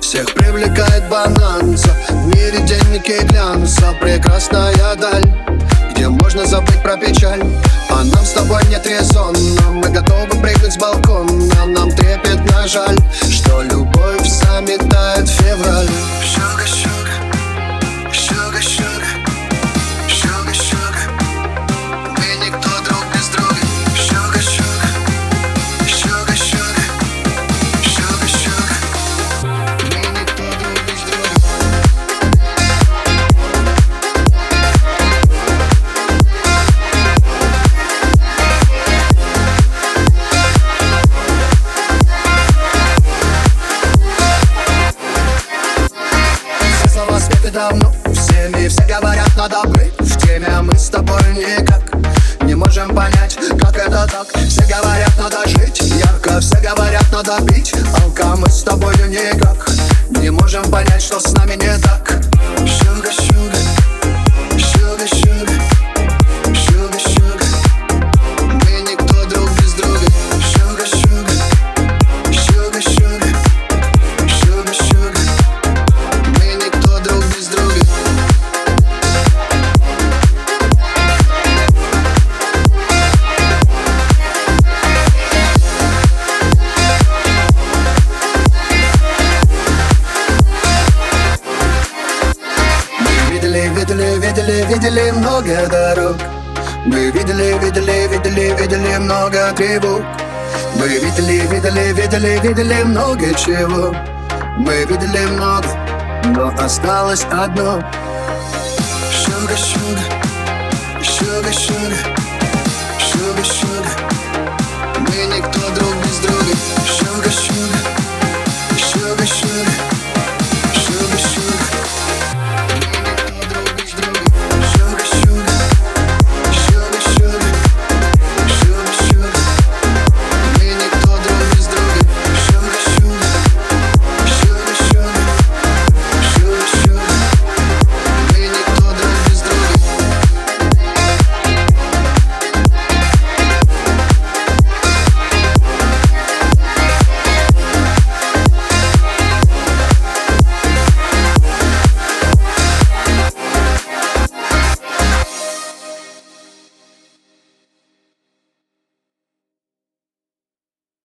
Всех привлекает бананца, в мире денег и глянца. Прекрасная даль, где можно забыть про печаль. А нам с тобой нет резона, мы готовы прыгнуть с балкона. Нам трепетно жаль, что любовь заметает февраль. Sugar, sugar, sugar, sugar, sugar, sugar. Мы никто друг без друга. Sugar, sugar, sugar, sugar, sugar, sugar. Мы никто друг без друга. Давно всеми все говорят, надо быть в теме, а мы с тобой никак не можем понять, как это так. Все говорят, надо жить ярко, все говорят, надо пить алка, мы с тобой никак не можем понять, что с нами не так. Sugar, sugar, sugar, sugar, sugar, sugar. Мы никто друг без друга. Sugar, sugar, sugar, sugar, sugar, sugar. Мы никто друг без друга. Видели много дорог. Мы видели много тревог. Мы видели много чего. Мы видели много, но осталось одно. Sugar, sugar, sugar, sugar.